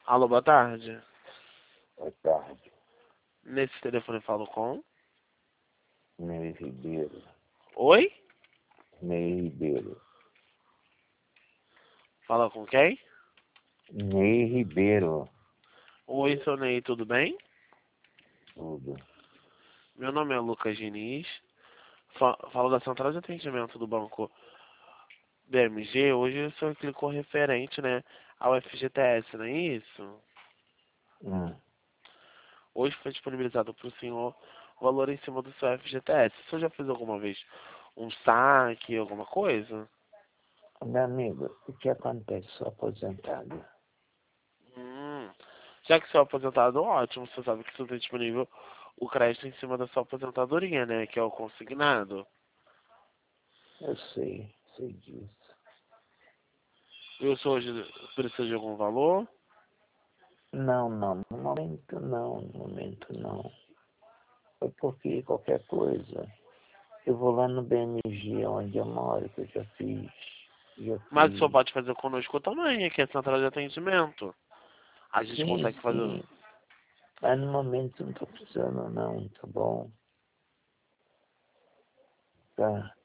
Alô, boa tarde. Boa tarde, Nesse telefone eu falo com... Ney Ribeiro. Oi? Ney Ribeiro. Fala com quem? Ney Ribeiro. Oi, seu Ney, tudo bem? Tudo. Meu nome é Lucas Diniz. Falo da central de atendimento do banco BMG. Hoje o senhor clicou referente, né, ao FGTS, não é isso? Hum. Hoje foi disponibilizado para o senhor o valor em cima do seu FGTS. O senhor já fez alguma vez um saque, alguma coisa? Meu amigo, o que acontece? Sou aposentado. Hum, Já que o senhor é aposentado, ótimo. Você sabe que o senhor tem disponível o crédito em cima da sua aposentadoria, né? Que é o consignado. Eu sei disso. E o senhor hoje precisa de algum valor? Não, no momento não. Foi porque qualquer coisa. Eu vou lá no BMG, onde eu moro, que eu já fiz. Já Mas o senhor fiz. pode fazer conosco também, aqui é a central de atendimento. A gente Sim, consegue fazer. sim. Mas no momento não tô precisando não, tá bom? Tá.